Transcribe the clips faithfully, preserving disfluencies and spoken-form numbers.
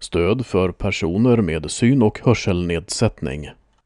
Stöd för personer med syn- och hörselnedsättning.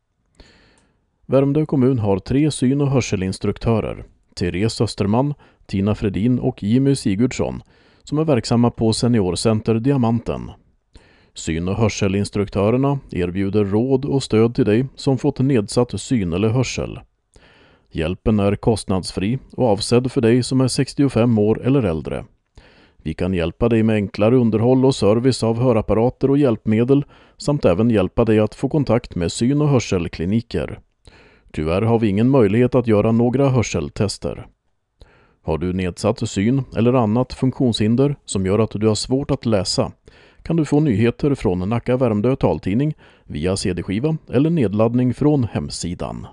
Värmdö kommun har tre syn- och hörselinstruktörer, Therese Österman, Tina Fredin och Jimmy Sigurdsson, som är verksamma på Seniorcenter Diamanten. Syn- och hörselinstruktörerna erbjuder råd och stöd till dig som fått nedsatt syn eller hörsel. Hjälpen är kostnadsfri och avsedd för dig som är sextiofem år eller äldre. Vi kan hjälpa dig med enklare underhåll och service av hörapparater och hjälpmedel samt även hjälpa dig att få kontakt med syn- och hörselkliniker. Tyvärr har vi ingen möjlighet att göra några hörseltester. Har du nedsatt syn eller annat funktionshinder som gör att du har svårt att läsa kan du få nyheter från Nacka Värmdö taltidning via cd-skiva eller nedladdning från hemsidan.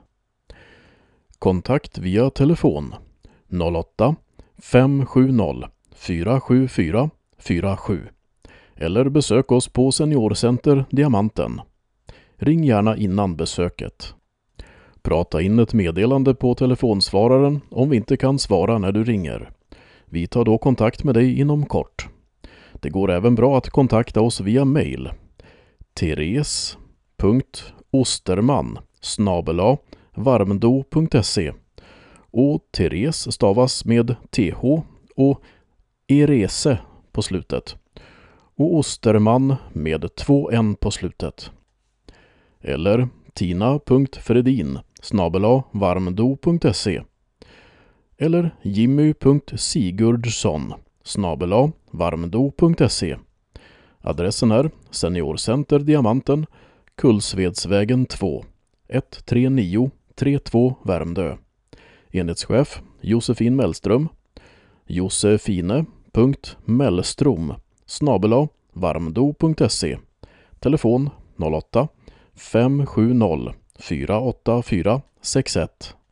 Kontakt via telefon noll åtta fem sju noll fyra sju fyra fyra sju eller besök oss på Seniorcenter Diamanten. Ring gärna innan besöket. Prata in ett meddelande på telefonsvararen om vi inte kan svara när du ringer. Vi tar då kontakt med dig inom kort. Det går även bra att kontakta oss via mail. therese punkt osterman snabel-a varmdo punkt se och Therese stavas med th och erese på slutet och Osterman med två n på slutet. Eller tina punkt fredin snabel-a varmdo punkt se eller jimmy punkt sigurdsson snabel-a varmdo punkt se. Adressen är Seniorcenter Diamanten, Kullsvedsvägen två, ett tre nio tre två Värmdö. Enhetschef Josefin Mellström. Josefine punkt mellstrom snabel-a varmdo punkt se. Telefon noll åtta fem sju noll fyra åtta fyra sex ett.